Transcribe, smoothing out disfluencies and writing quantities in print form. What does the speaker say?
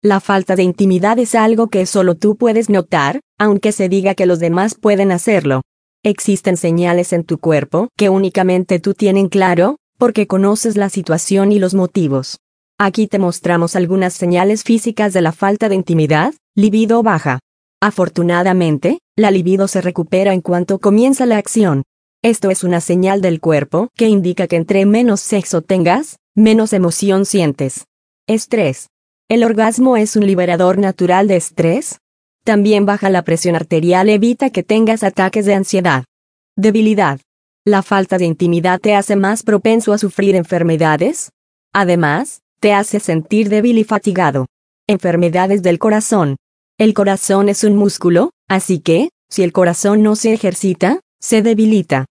La falta de intimidad es algo que solo tú puedes notar, aunque se diga que los demás pueden hacerlo. Existen señales en tu cuerpo que únicamente tú tienes claro, porque conoces la situación y los motivos. Aquí te mostramos algunas señales físicas de la falta de intimidad. Libido baja. Afortunadamente, la libido se recupera en cuanto comienza la acción. Esto es una señal del cuerpo que indica que entre menos sexo tengas, menos emoción sientes. Estrés. ¿El orgasmo es un liberador natural de estrés? También baja la presión arterial evita que tengas ataques de ansiedad. Debilidad. ¿La falta de intimidad te hace más propenso a sufrir enfermedades? Además, te hace sentir débil y fatigado. Enfermedades del corazón. El corazón es un músculo, así que, si el corazón no se ejercita, se debilita.